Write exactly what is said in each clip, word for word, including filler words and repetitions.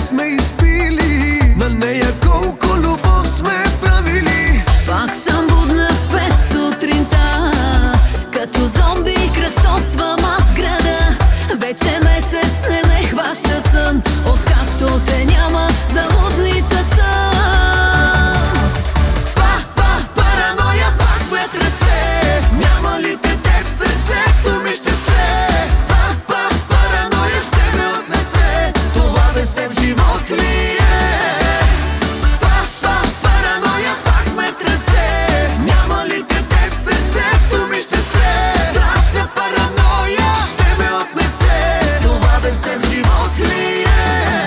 сме изпили, на нея колко любов сме правили. Пак съм будна в пет сутринта, като зомби кръстосвам аз града. Вече месец не ме хваща сън, откакто те няма, за лудница съм. Па, па, параноя пак ме тресе, няма ли те теб сърцето ми ще спре. Па, па, параноя ще ме отнесе, това без теб живот ли е? Па, па, параноя пак ме тресе, няма ли те теб сърцето ми ще спре. Страшна параноя ще ме отнесе, това без теб живот ли е?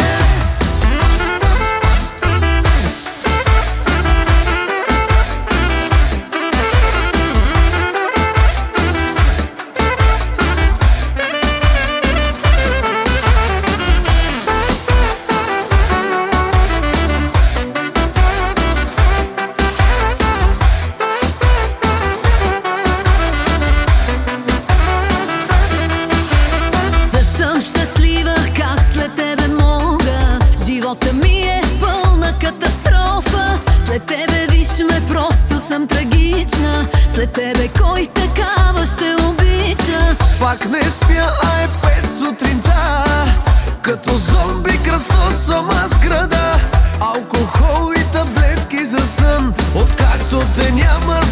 Щастлива, как след тебе мога? Живота ми е пълна катастрофа. След тебе виж ме, просто съм трагична. След тебе кой такава ще обича? Пак не спя, а е пет сутринта, като зомби кръстосвам аз града. Алкохол и таблетки за сън, откакто те няма